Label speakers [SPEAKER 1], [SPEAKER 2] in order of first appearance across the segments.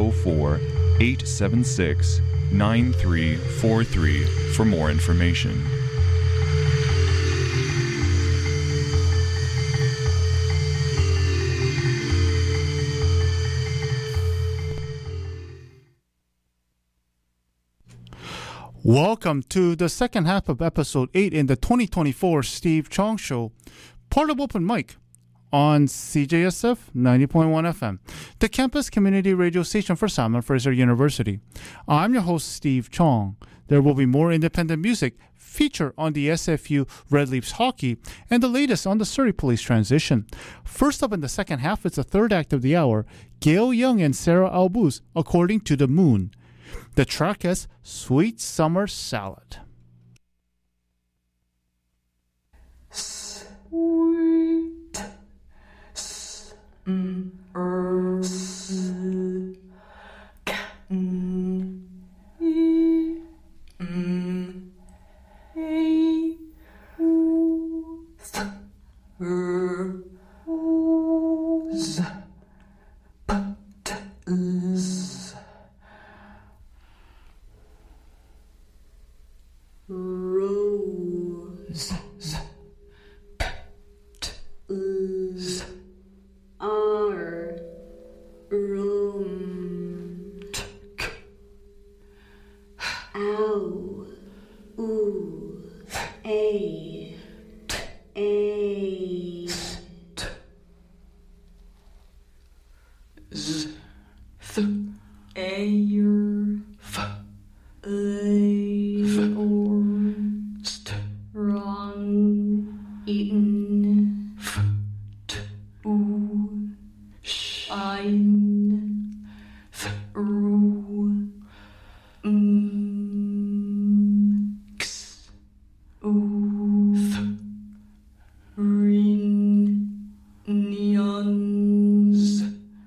[SPEAKER 1] 604 876 9343 for more information.
[SPEAKER 2] Welcome to the second half of episode 8 in the 2024 Steve Chong Show, part of Open Mic on CJSF 90.1 FM, the campus community radio station for Simon Fraser University. I'm your host, Steve Chong. There will be more independent music, feature on the SFU Red Leafs hockey, and the latest on the Surrey Police transition. First up in the second half is the third act of the hour, Gail Young and Sarah Albus, According to the Moon. The track is Sweet Summer Salad.
[SPEAKER 3] Sweet summer salad. Rose petals are romantic. Ow, ooh, a, z, th, ayer, f, wrong, eaten, foot, shine, through, x, ring, neons,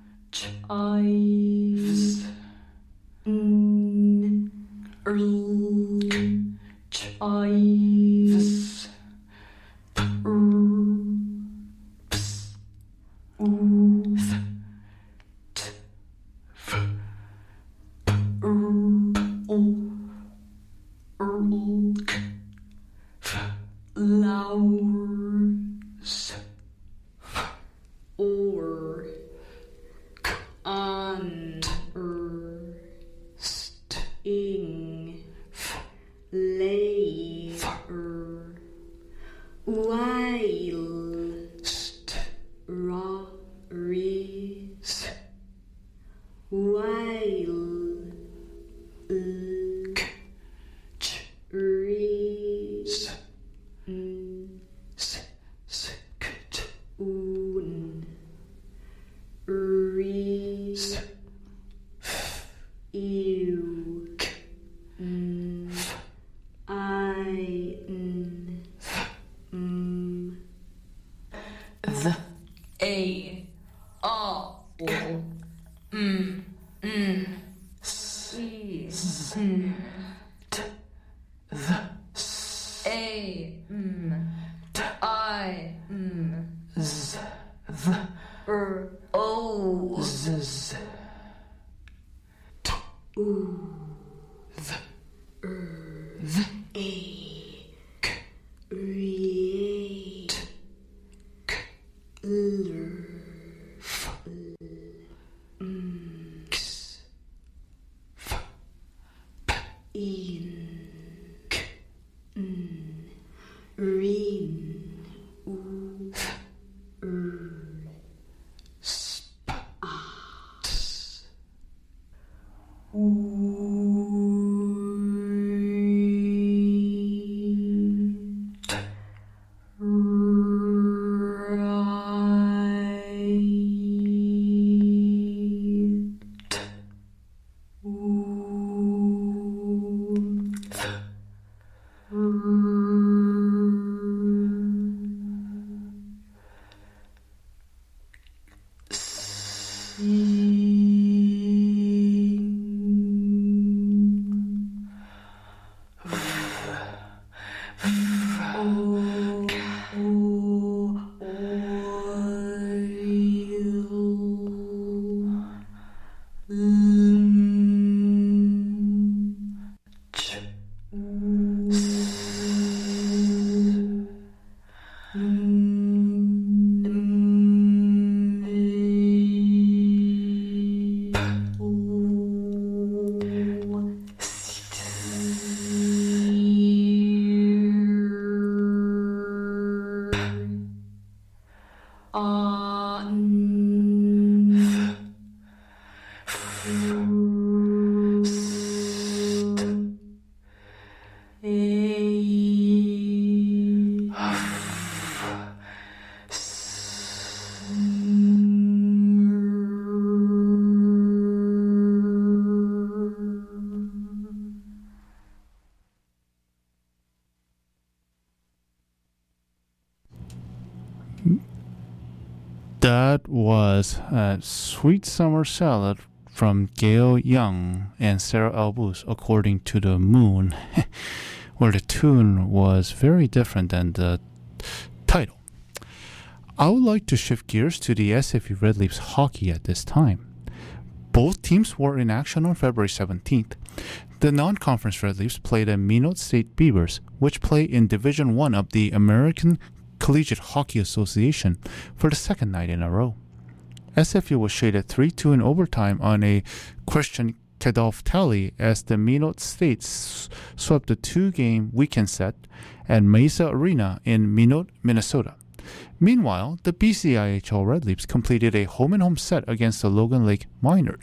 [SPEAKER 3] chives, chives, flowers, or understing, later, while, strawberries, while, trees, un, rees, ew, I, the, a, o, c, t, the, a, I, z, v, o, z, t, u, v, v, a, k, reate, k, l, f, x, f, p, in, k, rin, u, sp, ts,
[SPEAKER 2] That was a Sweet Summer Salad from Gail Young and Sarah Albus, according to the Moon, where the tune was very different than the title. I would like to shift gears to the SFU Red Leafs hockey at this time. Both teams were in action on February 17th. The non-conference Red Leafs played the Minot State Beavers, which play in Division I of the American Collegiate Hockey Association, for the second night in a row. SFU was shaded 3-2 in overtime on a Christian Kadolf tally as the Minot State swept the two-game weekend set at Mesa Arena in Minot, Minnesota. Meanwhile, the BCIHL Red Leafs completed a home-and-home set against the Logan Lake Miners.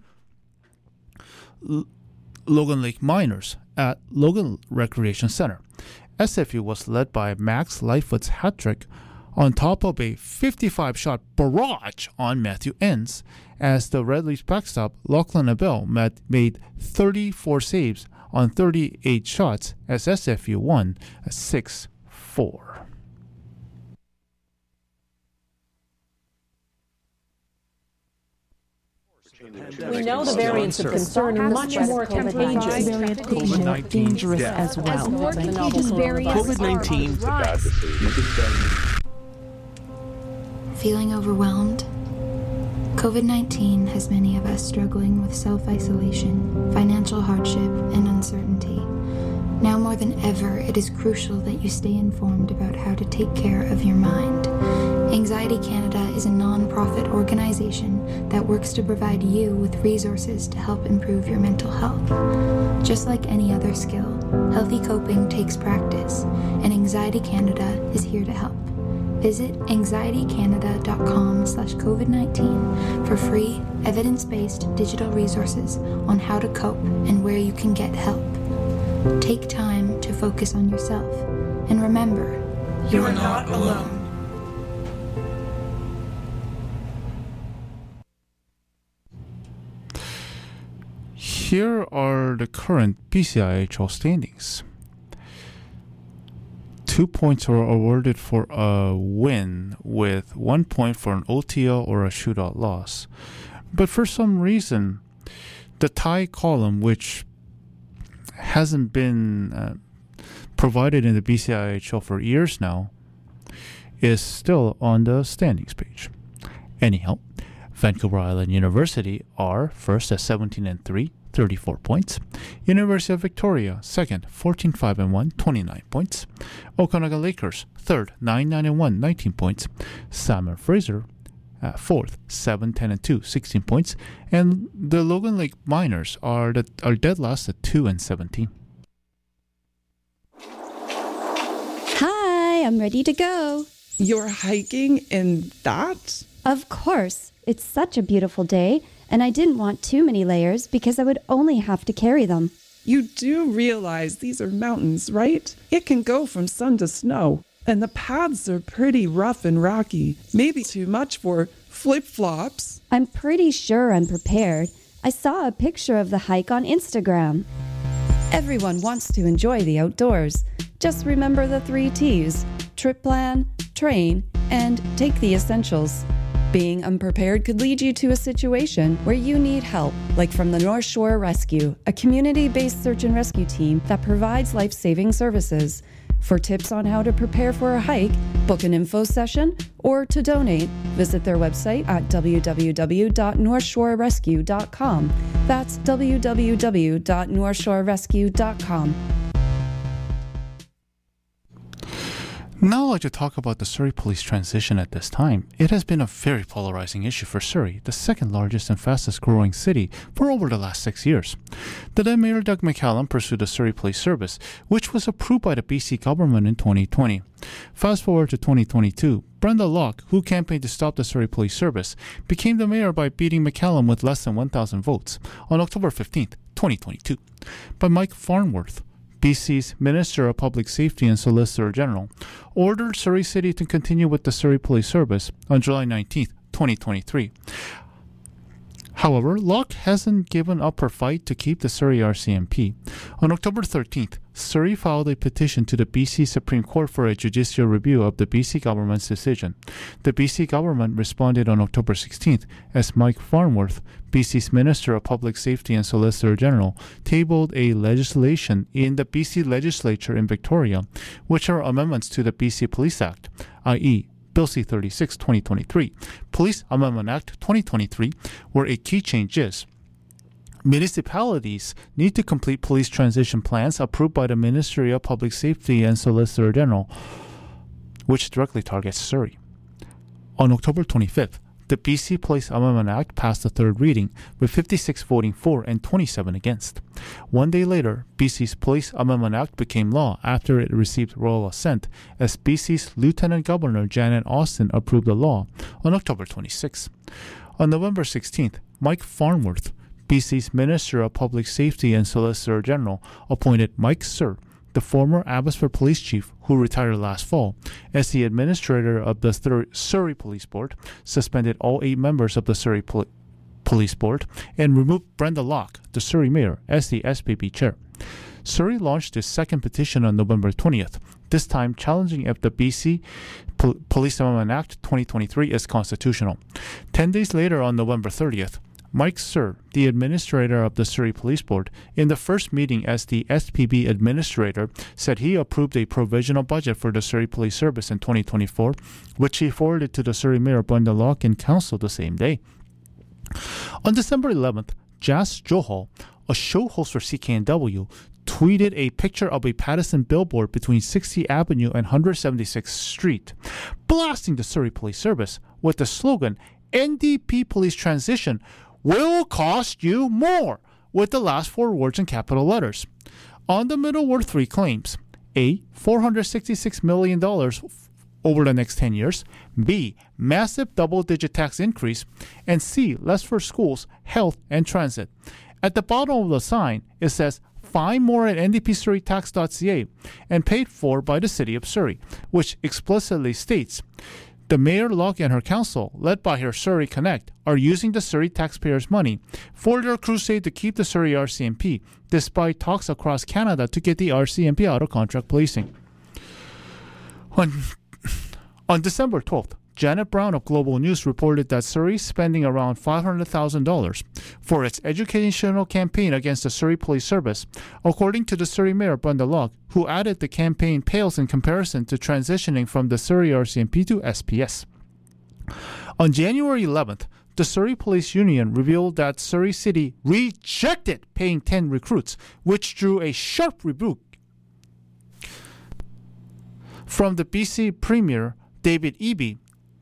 [SPEAKER 2] Logan Lake Miners at Logan Recreation Center. SFU was led by Max Lightfoot's hat trick on top of a 55-shot barrage on Matthew Enns, as the Red Leafs backstop Lachlan Abel made 34 saves on 38 shots as SFU won 6-4.
[SPEAKER 4] We know the variants of concern are much more contagious.
[SPEAKER 5] COVID-19 dangerous as well.
[SPEAKER 4] As more contagious variants
[SPEAKER 5] COVID-19
[SPEAKER 6] Feeling overwhelmed? COVID-19 has many of us struggling with self-isolation, financial hardship, and uncertainty. Now more than ever, it is crucial that you stay informed about how to take care of your mind. Anxiety Canada is a non-profit organization that works to provide you with resources to help improve your mental health. Just like any other skill, healthy coping takes practice, and Anxiety Canada is here to help. Visit anxietycanada.com/COVID-19 for free, evidence-based digital resources on how to cope and where you can get help. Take time to focus on yourself, and remember, you are not alone.
[SPEAKER 2] Here are the current BCIHL standings. 2 points are awarded for a win, with 1 point for an OTL or a shootout loss. But for some reason, the tie column, which hasn't been provided in the BCIHL for years now, is still on the standings page. Anyhow, Vancouver Island University are first at 17-3, 34 points. University of Victoria, second, 14-5-1, 29 points. Okanagan Lakers, third, 9-9-1, 19 points. Salmon Fraser, fourth, 7-10-2, 16 points. And the Logan Lake Miners are dead last at 2-17.
[SPEAKER 7] Hi, I'm ready to go.
[SPEAKER 5] You're hiking in that?
[SPEAKER 7] Of course. It's such a beautiful day, and I didn't want too many layers because I would only have to carry them.
[SPEAKER 5] You do realize these are mountains, right? It can go from sun to snow, and the paths are pretty rough and rocky. Maybe too much for flip-flops.
[SPEAKER 7] I'm pretty sure I'm prepared. I saw a picture of the hike on Instagram. Everyone wants to enjoy the outdoors. Just remember the 3 T's: trip plan, train, and take the essentials. Being unprepared could lead you to a situation where you need help, like from the North Shore Rescue, a community-based search and rescue team that provides life-saving services. For tips on how to prepare for a hike, book an info session, or to donate, visit their website at www.northshorerescue.com. That's www.northshorerescue.com.
[SPEAKER 2] Now I'd like to talk about the Surrey Police transition at this time. It has been a very polarizing issue for Surrey, the second largest and fastest growing city, for over the last 6 years. The then Mayor Doug McCallum pursued the Surrey Police Service, which was approved by the BC government in 2020. Fast forward to 2022, Brenda Locke, who campaigned to stop the Surrey Police Service, became the mayor by beating McCallum with less than 1,000 votes on October 15th, 2022. But Mike Farnworth, BC's Minister of Public Safety and Solicitor General, ordered Surrey City to continue with the Surrey Police Service on July 19th, 2023. However, Locke hasn't given up her fight to keep the Surrey RCMP. On October 13th, Surrey filed a petition to the BC Supreme Court for a judicial review of the BC government's decision. The BC government responded on October 16th as Mike Farnworth, BC's Minister of Public Safety and Solicitor General, tabled a legislation in the BC legislature in Victoria, which are amendments to the BC Police Act, i.e., Bill C-36, 2023, Police Amendment Act 2023, where a key change is municipalities need to complete police transition plans approved by the Ministry of Public Safety and Solicitor General, which directly targets Surrey. On October 25th, the BC Police Amendment Act passed the third reading, with 56 voting for and 27 against. 1 day later, BC's Police Amendment Act became law after it received royal assent, as BC's Lieutenant Governor Janet Austin approved the law on October 26. On November 16th, Mike Farnworth, BC's Minister of Public Safety and Solicitor General, appointed Mike Sir, the former Abbotsford Police Chief who retired last fall, as the administrator of the Surrey Police Board, suspended all 8 members of the Surrey Police Board, and removed Brenda Locke, the Surrey Mayor, as the SPB Chair. Surrey launched its second petition on November 20th, this time challenging if the BC Police Amendment Act 2023 is constitutional. 10 days later, on November 30th, Mike Sir, the administrator of the Surrey Police Board, in the first meeting as the SPB administrator, said he approved a provisional budget for the Surrey Police Service in 2024, which he forwarded to the Surrey Mayor Brenda Locke and Council the same day. On December 11th, Jas Johal, a show host for CKNW, tweeted a picture of a Patterson billboard between 60th Avenue and 176th Street, blasting the Surrey Police Service with the slogan, "NDP Police Transition will cost you more," with the last 4 words in capital letters. On the middle were 3 claims: A, $466 million over the next 10 years, B, massive double-digit tax increase, and C, less for schools, health, and transit. At the bottom of the sign, it says, "Find more at ndpsurreytax.ca," and paid for by the City of Surrey, which explicitly states, the Mayor Locke and her council, led by her Surrey Connect, are using the Surrey taxpayers' money for their crusade to keep the Surrey RCMP, despite talks across Canada to get the RCMP out of contract policing. On December 12th, Janet Brown of Global News reported that Surrey is spending around $500,000 for its educational campaign against the Surrey Police Service, according to the Surrey Mayor Brenda Locke, who added the campaign pales in comparison to transitioning from the Surrey RCMP to SPS. On January 11th, the Surrey Police Union revealed that Surrey City rejected paying 10 recruits, which drew a sharp rebuke from the BC Premier David Eby,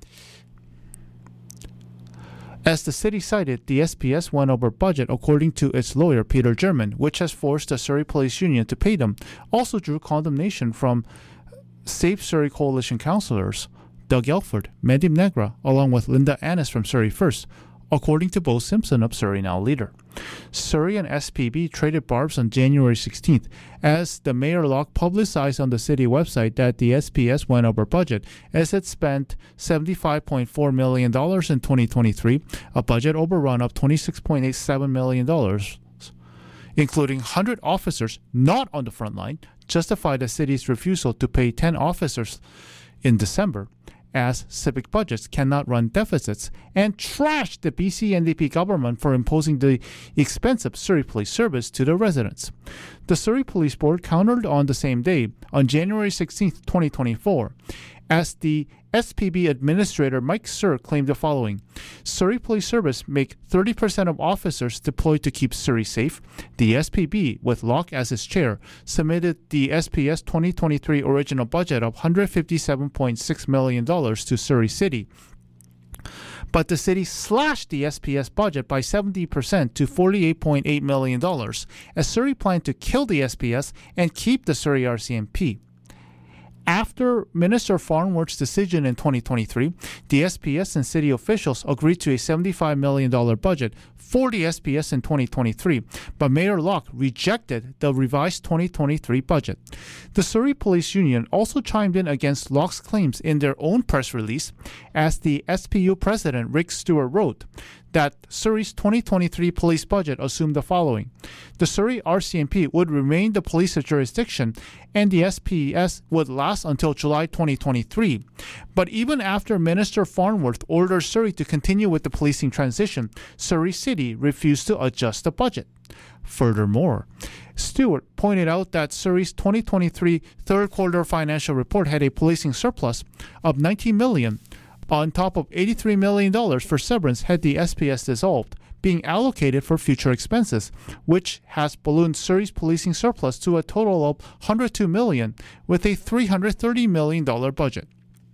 [SPEAKER 2] as the city cited the SPS went over budget according to its lawyer Peter German, which has forced the Surrey Police Union to pay them. Also drew condemnation from Safe Surrey Coalition councillors Doug Elford, Mandy Negra, along with Linda Annis from Surrey First, according to Bo Simpson of Surrey Now Leader. Surrey and SPB traded barbs on January 16th as the Mayor Locke publicized on the city website that the SPS went over budget as it spent $75.4 million in 2023, a budget overrun of $26.87 million, including 100 officers not on the front line, justified the city's refusal to pay 10 officers in December, as civic budgets cannot run deficits, and trashed the BC NDP government for imposing the expensive Surrey Police Service to the residents. The Surrey Police Board countered on the same day, on January 16, 2024, as the SPB Administrator Mike Sur claimed the following. Surrey Police Service make 30% of officers deployed to keep Surrey safe. The SPB, with Locke as its chair, submitted the SPS 2023 original budget of $157.6 million to Surrey City. But the city slashed the SPS budget by 70% to $48.8 million, as Surrey planned to kill the SPS and keep the Surrey RCMP. After Minister Farnworth's decision in 2023, the SPS and city officials agreed to a $75 million budget for the SPS in 2023, but Mayor Locke rejected the revised 2023 budget. The Surrey Police Union also chimed in against Locke's claims in their own press release, as the SPU president Rick Stewart wrote that Surrey's 2023 police budget assumed the following. The Surrey RCMP would remain the police jurisdiction and the SPS would last until July 2023. But even after Minister Farnworth ordered Surrey to continue with the policing transition, Surrey City refused to adjust the budget. Furthermore, Stewart pointed out that Surrey's 2023 third quarter financial report had a policing surplus of $19 million, on top of $83 million for severance had the SPS dissolved, being allocated for future expenses, which has ballooned Surrey's policing surplus to a total of $102 million, with a $330 million budget.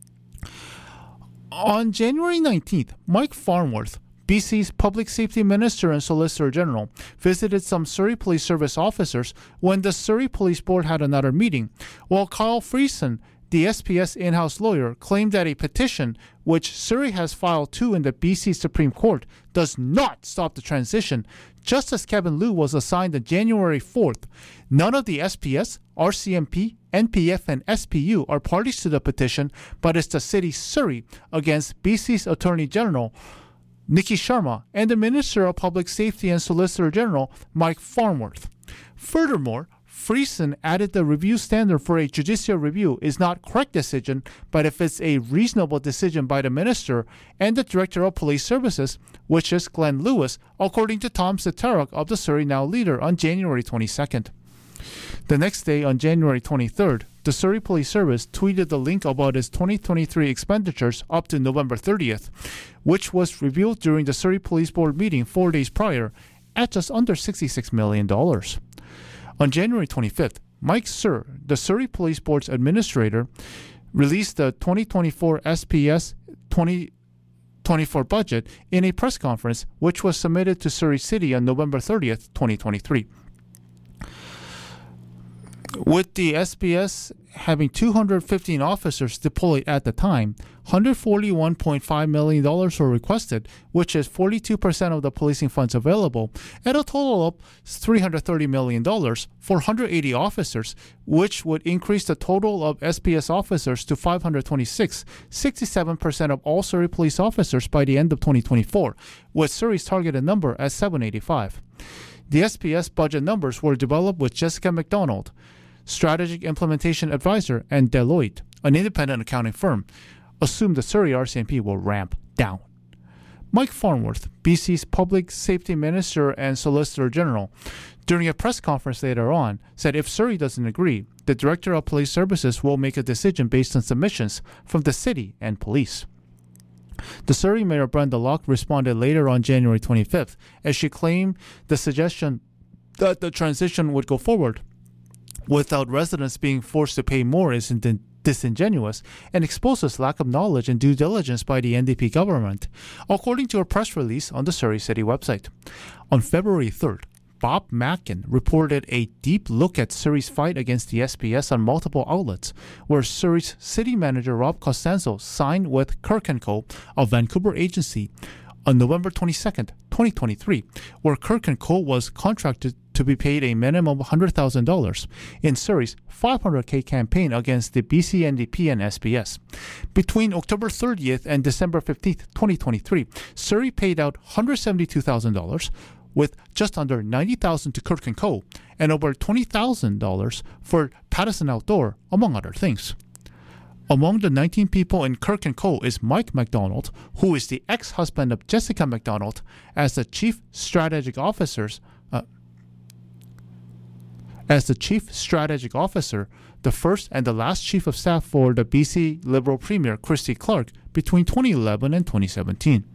[SPEAKER 2] On January 19th, Mike Farnworth, BC's Public Safety Minister and Solicitor General, visited some Surrey Police Service officers when the Surrey Police Board had another meeting, while Kyle Friesen, the SPS in-house lawyer, claimed that a petition, which Surrey has filed too in the BC Supreme Court, does not stop the transition. Justice Kevin Liu was assigned on January 4th. None of the SPS, RCMP, NPF, and SPU are parties to the petition, but it's the city Surrey against BC's Attorney General Nikki Sharma and the Minister of Public Safety and Solicitor General Mike Farnworth. Furthermore, Friesen added the review standard for a judicial review is not correct decision, but if it's a reasonable decision by the minister and the Director of Police Services, which is Glenn Lewis, according to Tom Sitarok of the Surrey Now Leader on January 22nd. The next day, on January 23rd, the Surrey Police Service tweeted the link about its 2023 expenditures up to November 30th, which was revealed during the Surrey Police Board meeting 4 days prior at just under $66 million. On January 25th, Mike Sur, the Surrey Police Board's administrator, released the 2024 SPS 2024 budget in a press conference, which was submitted to Surrey City on November 30th, 2023. With the SPS having 215 officers deployed at the time, $141.5 million were requested, which is 42% of the policing funds available, at a total of $330 million for 180 officers, which would increase the total of SPS officers to 526, 67% of all Surrey police officers by the end of 2024, with Surrey's targeted number at 785. The SPS budget numbers were developed with Jessica McDonald, Strategic Implementation Advisor, and Deloitte, an independent accounting firm, assumed the Surrey RCMP will ramp down. Mike Farnworth, BC's Public Safety Minister and Solicitor General, during a press conference later on, said if Surrey doesn't agree, the Director of Police Services will make a decision based on submissions from the city and police. The Surrey Mayor Brenda Locke responded later on January 25th, as she claimed the suggestion that the transition would go forward without residents being forced to pay more is disingenuous and exposes lack of knowledge and due diligence by the NDP government, according to a press release on the Surrey City website. On February 3rd, Bob Mackin reported a deep look at Surrey's fight against the SPS on multiple outlets, where Surrey's city manager Rob Costanzo signed with Kirk & Co., a Vancouver agency, on November 22nd, 2023, where Kirk & Co. was contracted to be paid a minimum of $100,000 in Surrey's $500K campaign against the BC NDP and SPS. Between October 30th and December 15th, 2023, Surrey paid out $172,000, with just under $90,000 to Kirk & Co. and over $20,000 for Patterson Outdoor, among other things. Among the 19 people in Kirk & Co. is Mike McDonald, who is the ex-husband of Jessica McDonald, as the Chief Strategic Officer as the Chief Strategic Officer, the first and the last Chief of Staff for the BC Liberal Premier Christy Clark between 2011 and 2017.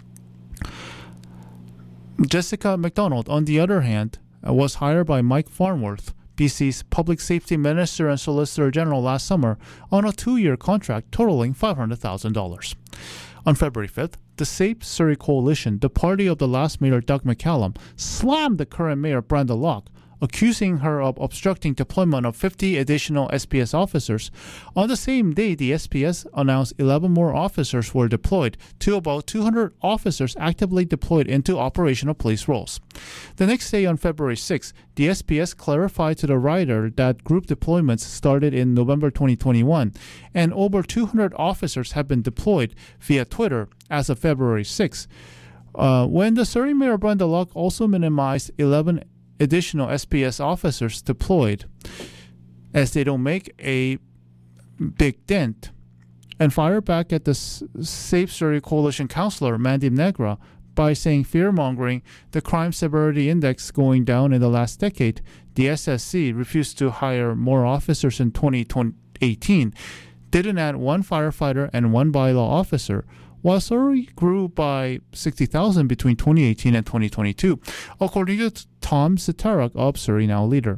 [SPEAKER 2] Jessica McDonald, on the other hand, was hired by Mike Farnworth, BC's Public Safety Minister and Solicitor General last summer, on a 2-year contract totaling $500,000. On February 5th, the Safe Surrey Coalition, the party of the last mayor Doug McCallum, slammed the current mayor Brenda Locke, accusing her of obstructing deployment of 50 additional SPS officers. On the same day, the SPS announced 11 more officers were deployed, to about 200 officers actively deployed into operational police roles. The next day, on February 6, the SPS clarified to the writer that group deployments started in November 2021, and over 200 officers have been deployed via Twitter as of February 6. When the Surrey Mayor Brenda Locke also minimized 11 additional SPS officers deployed, as they don't make a big dent, and fired back at the Safe Surrey Coalition councillor Mandeep Negra by saying fear-mongering, the crime severity index going down in the last decade. The SSC refused to hire more officers in 2018, didn't add one firefighter and one bylaw officer, while Surrey grew by 60,000 between 2018 and 2022, according to Tom Zitarak of Surrey Now Leader.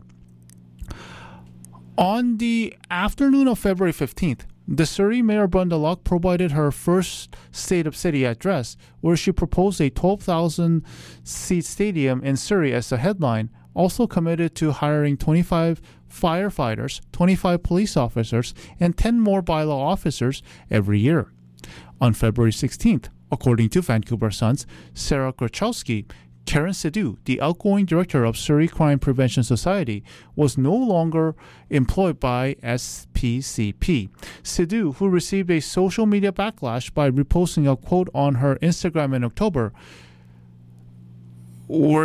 [SPEAKER 2] On the afternoon of February 15th, the Surrey Mayor Brenda Locke provided her first State of City address, where she proposed a 12,000-seat stadium in Surrey as the headline, also committed to hiring 25 firefighters, 25 police officers, and 10 more bylaw officers every year. On February 16th, according to Vancouver Sun's Sarah Grachowski, Karen Sidhu, the outgoing director of Surrey Crime Prevention Society, was no longer employed by SPCP. Sidhu, who received a social media backlash by reposting a quote on her Instagram in October, where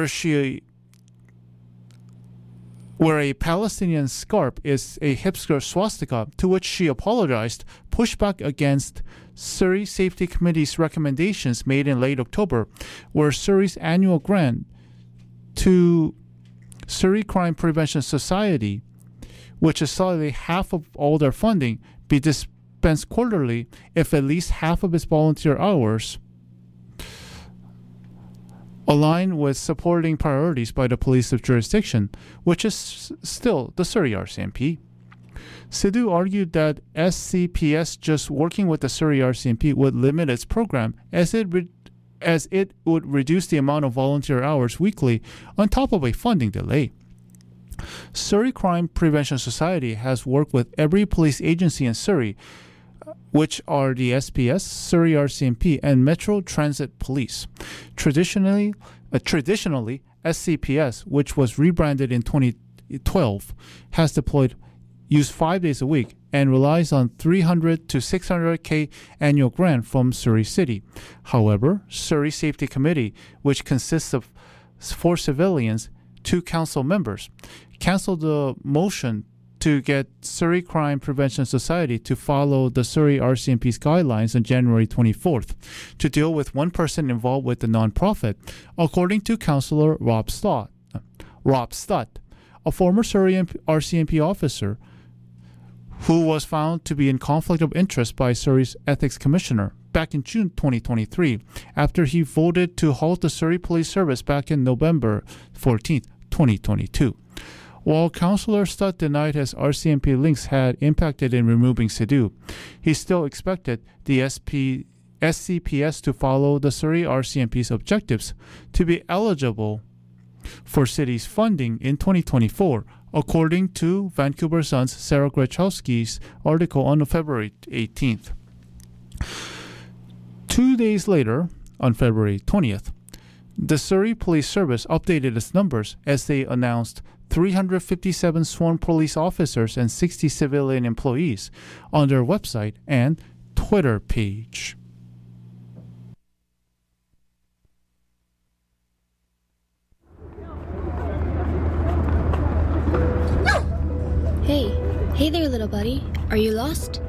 [SPEAKER 2] a Palestinian scarf is a hipster swastika, to which she apologized, pushed back against Surrey Safety Committee's recommendations made in late October, where Surrey's annual grant to Surrey Crime Prevention Society, which is slightly half of all their funding, be dispensed quarterly if at least half of its volunteer hours align with supporting priorities by the police of jurisdiction, which is still the Surrey RCMP. Sidhu argued that SCPS just working with the Surrey RCMP would limit its program, as it would reduce the amount of volunteer hours weekly on top of a funding delay. Surrey Crime Prevention Society has worked with every police agency in Surrey, which are the SPS, Surrey RCMP, and Metro Transit Police. Traditionally, SCPS, which was rebranded in 2012, has used 5 days a week and relies on 300 to 600K annual grant from Surrey City. However, Surrey Safety Committee, which consists of 4 civilians, 2 council members, canceled the motion to get Surrey Crime Prevention Society to follow the Surrey RCMP's guidelines on January 24th to deal with one person involved with the nonprofit, according to Councillor Rob Stott, a former Surrey RCMP officer who was found to be in conflict of interest by Surrey's Ethics Commissioner back in June 2023, after he voted to halt the Surrey Police Service back in November 14, 2022. While Councillor Stott denied his RCMP links had impacted in removing Sidhu, he still expected the SCPS to follow the Surrey RCMP's objectives to be eligible for city's funding in 2024, according to Vancouver Sun's Sarah Grachowski's article on February 18th. 2 days later, on February 20th, the Surrey Police Service updated its numbers as they announced 357 sworn police officers and 60 civilian employees on their website and Twitter page.
[SPEAKER 8] Hey there, little buddy. Are you lost?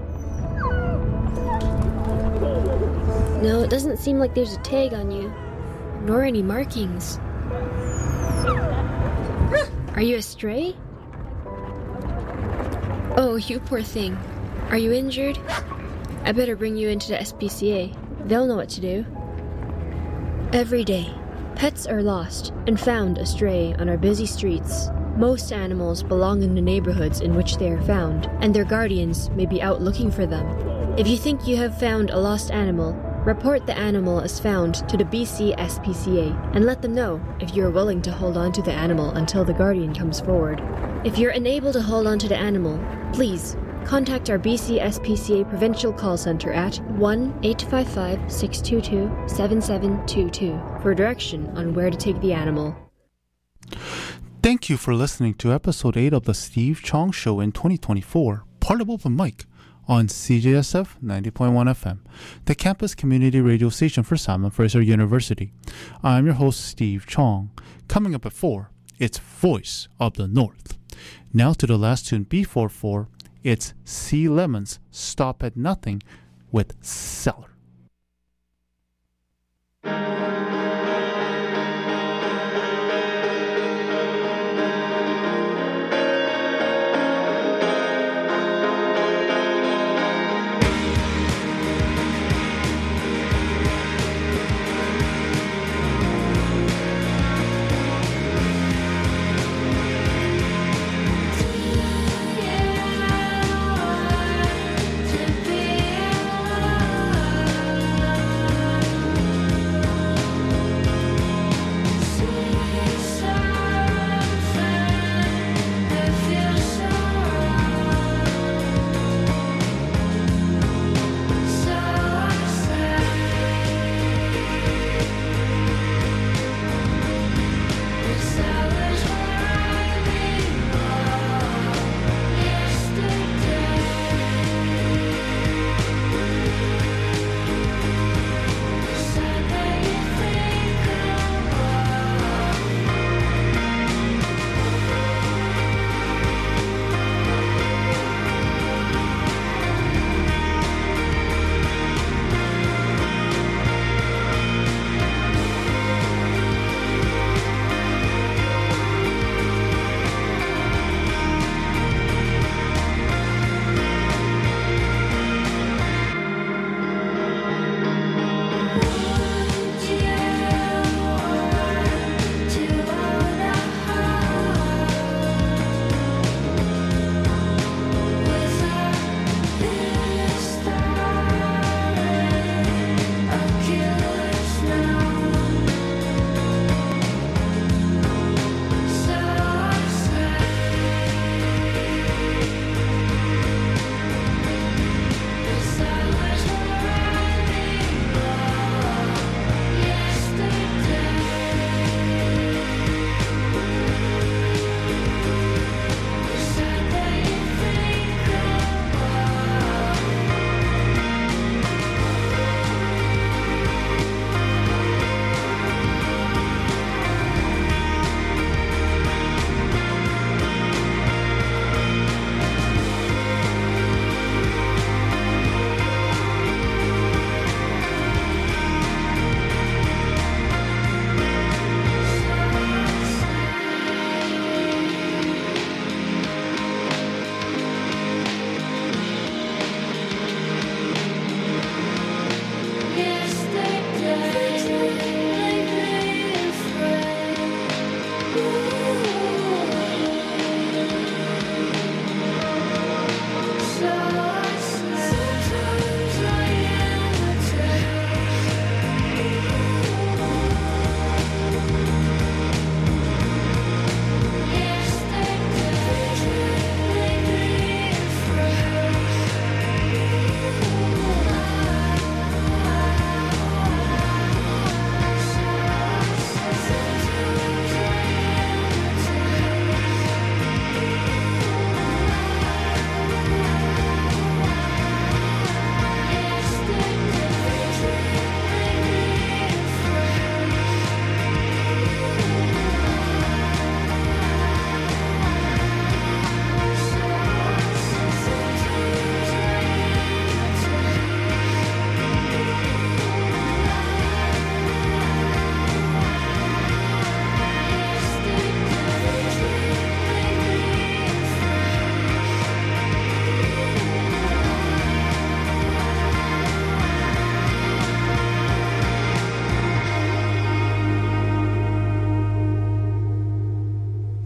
[SPEAKER 8] No, it doesn't seem like there's a tag on you, nor any markings. Are you a stray? Oh, you poor thing. Are you injured? I better bring you into the SPCA. They'll know what to do. Every day, pets are lost and found astray on our busy streets. Most animals belong in the neighborhoods in which they are found, and their guardians may be out looking for them. If you think you have found a lost animal, report the animal as found to the BC SPCA and let them know if you are willing to hold on to the animal until the guardian comes forward. If you're unable to hold on to the animal, please contact our BC SPCA Provincial Call Center at 1-855-622-7722 for direction on where to take the animal.
[SPEAKER 2] Thank you for listening to episode 8 of the Steve Chong Show in 2024, part of Open Mic on CJSF 90.1 FM, the campus community radio station for Simon Fraser University. I'm your host, Steve Chong. Coming up at 4, it's Voice of the North. Now to the last tune before 4, it's C. Lemon's Stop at Nothing with Celery.